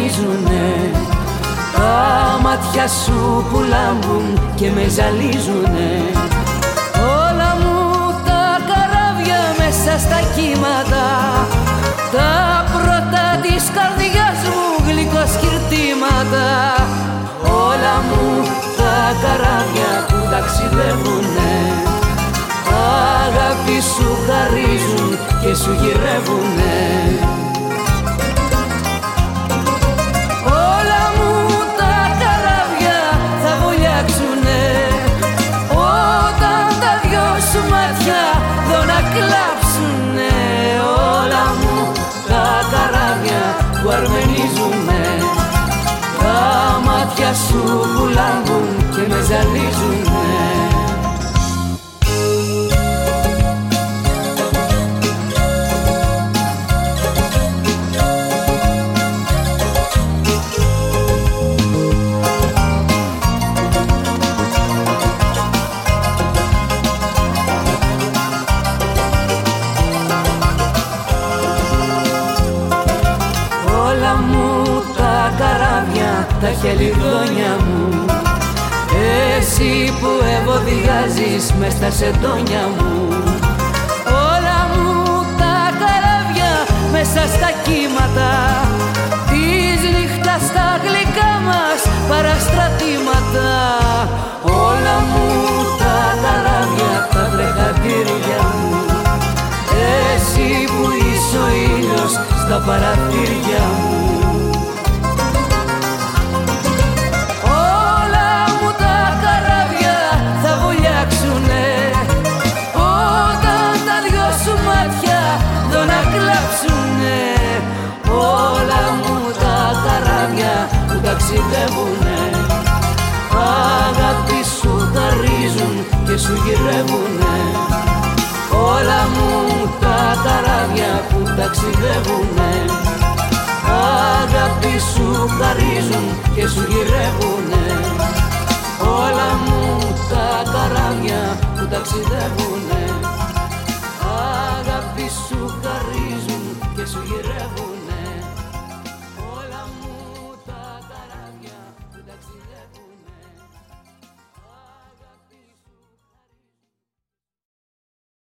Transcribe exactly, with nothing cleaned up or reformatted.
αρμενίζουνε. Τα μάτια σου που λάμπουν και με ζαλίζουνε. Όλα μου τα καράβια μέσα στα κύματα, τα πρώτα της καρδιάς μου γλυκοσκυρτήματα. Όλα μου τα καράβια που ταξιδεύουνε, αγάπη σου χαρίζουν και σου γυρεύουνε. Όλα μου τα καράβια θα βουλιάξουνε, όταν τα δυο σου μάτια δω να κλάψουνε. Όλα μου τα καράβια που αρμενίζουνε, τα μάτια σου που λάμπουν και με ζαλίζουνε. Τα χελιδόνια μου, εσύ που ευωδιάζεις μες στα σεντόνια μου. Όλα μου τα καράβια μέσα στα κύματα, της νύχτας στα γλυκά μας παραστρατήματα. Όλα μου τα καράβια τα βρεχατήρια μου, εσύ που είσαι ο ήλιος στα παραθύρια μου. Όλα μου τα καράβια που ταξιδεύουνε, αγάπη σου χαρίζουν και σου γυρεύουνε. Όλα μου τα καράβια που ταξιδεύουνε, αγάπη σου χαρίζουν και σου γυρεύουνε. Όλα μου τα καράβια που ταξιδεύουνε, αγάπη σου χαρίζουν και σου γυρεύουνε.